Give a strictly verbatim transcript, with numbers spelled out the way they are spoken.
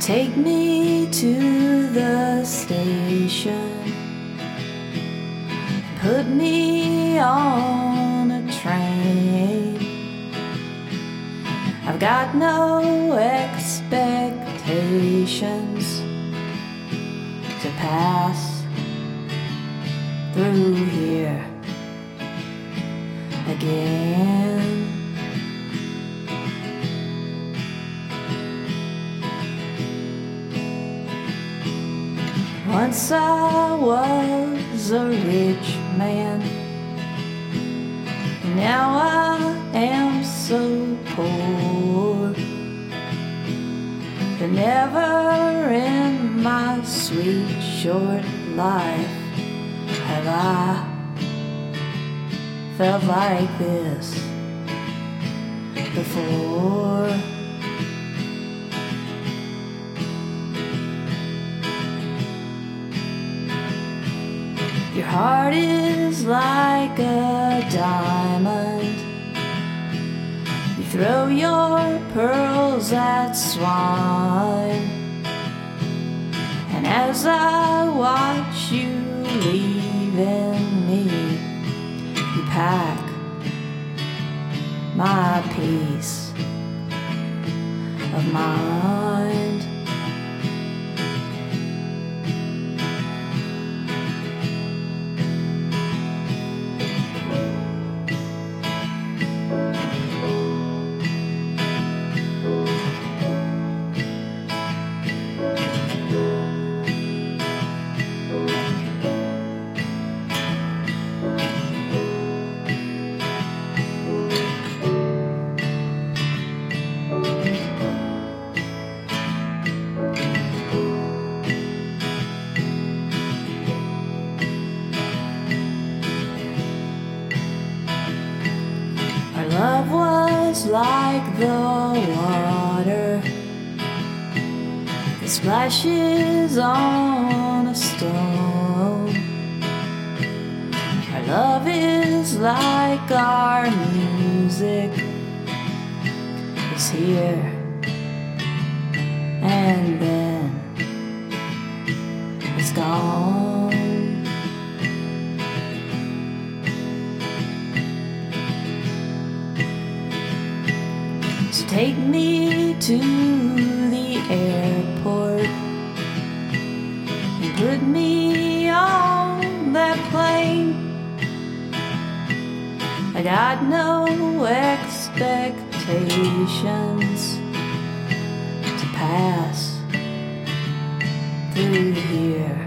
Take me to the station, put me on a train. I've got no expectations to pass through here again. Once I was a rich man, and now I am so poor. But never in my sweet short life have I felt like this before. Your heart is like a diamond. You throw your pearls at swine, and as I watch you leaving me, you pack my peace of mind. Love was like the water that splashes on a stone. Our love is like our music. It's here and then it's gone. So take me to the airport and put me on that plane. I got no expectations to pass through here